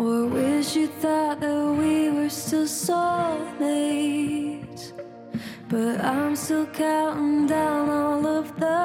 Or wish you thought that we were still soulmates. But I'm still counting down all of the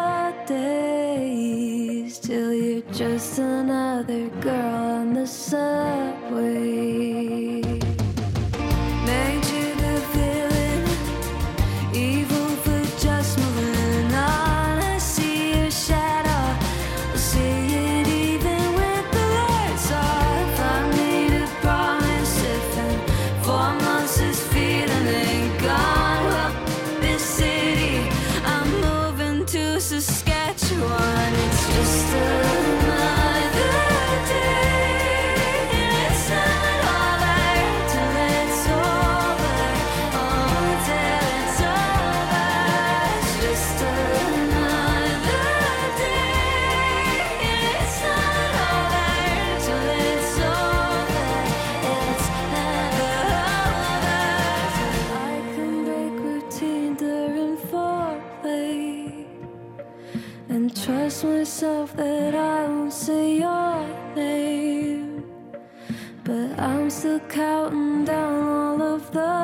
days till you're just another girl on the subway. Made you the villain, evil for just moving on. I see your shadow, I see it even with the lights off. I made a promise if in 4 months this feeling ain't gone. Well, this city, I'm moving to Saskatchewan. It's just another day, and it's not over till it's over. Oh, till it's over. It's just another day, and it's not over till it's over. It's never over. I can break routine during foreplay and trust myself that I won't say your name. But I'm still counting down all of the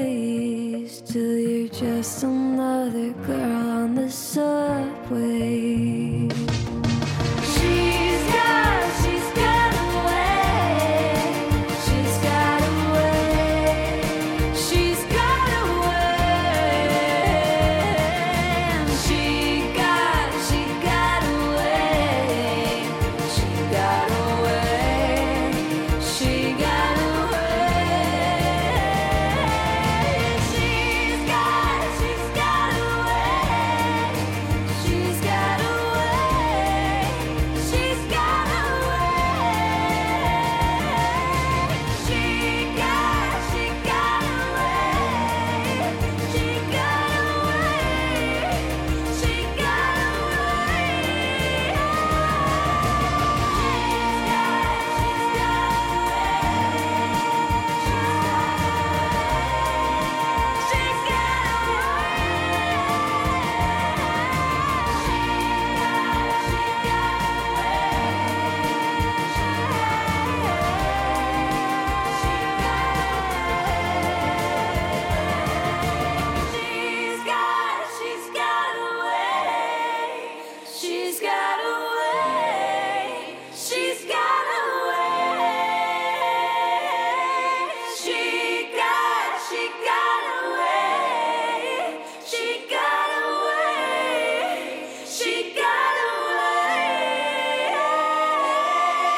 days till you're just another girl on the subway.